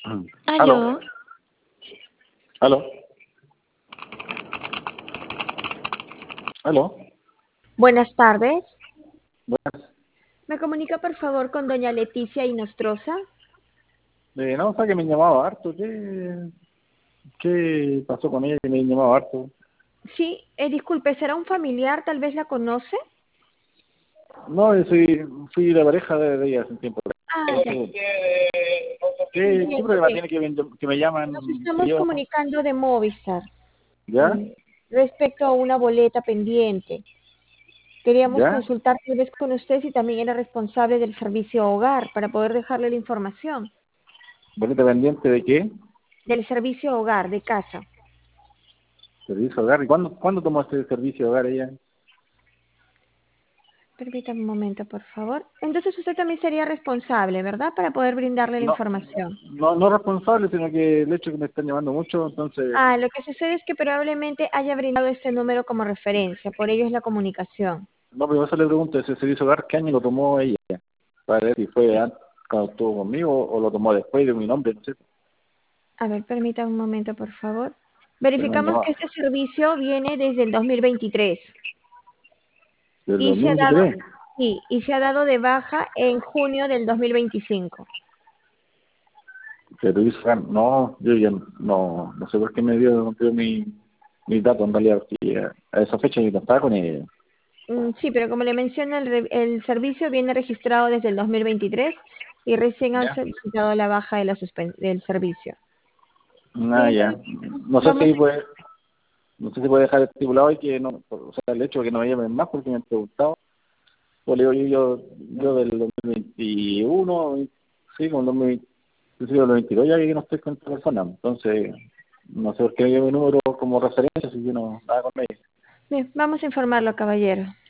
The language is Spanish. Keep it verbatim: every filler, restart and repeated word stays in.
Aló, Aló, aló, aló. buenas tardes. Buenas. ¿Me comunica por favor con doña Leticia Inostroza? Eh, no, o sea que me llamaba harto. ¿Qué, qué pasó con ella que me llamaba harto? Sí, eh, disculpe, ¿será un familiar? Tal vez la conoce. No, yo soy, fui la pareja de, de ella hace un tiempo. Ah, ya, ¿Qué, qué, qué entiendo problema bien. tiene que, me- que me Nos llaman estamos seguido? comunicando de Movistar ¿Ya? eh, respecto a una boleta pendiente. Queríamos ¿Ya? consultar tal vez con usted si también era responsable del servicio hogar para poder dejarle la información ¿Boleta pendiente de qué? del servicio hogar de casa. Servicio de hogar. ¿Y cuándo, cuándo tomó este servicio de hogar ella? Permítame un momento, por favor. Entonces usted también sería responsable, ¿verdad? Para poder brindarle la No, información. no, no responsable, sino que el hecho de que me están llamando mucho, entonces, Ah, lo que sucede es que probablemente haya brindado este número como referencia, por ello es la comunicación. no, pero eso le pregunto, ese servicio de hogar, ¿qué año lo tomó ella? Para ver si fue antes, cuando estuvo conmigo o lo tomó después de mi nombre, no sé. A ver, permítame un momento, por favor. Pero me Verificamos que llamaba. este servicio viene desde el dos mil veintitrés ¿Del y se ha dado, dos mil veintitrés? sí, y se ha dado de baja en junio del dos mil veinticinco. Pero dice, ah, no, yo ya no, no sé por qué me dio, no dio mi, mis datos en realidad, porque a a esa fecha yo no estaba con ella. Mm, sí, pero como le menciono, el, re- el servicio viene registrado desde el dos mil veintitrés y recién han ¿Ya? solicitado la baja de la suspen- del servicio. Ah, Siguiente, ya. No sé vamos si puede, no sé si puede dejar estipulado y que no, o sea, el hecho de que no me llamen más porque me han preguntado, pues le digo yo, yo, yo del dos mil veintiuno, sí, con dos mil, principio del veintidós ya que no estoy con esta persona, entonces, no sé por qué me dio mi número como referencia, si yo no estaba con ella. bien, vamos a informarlo, caballero.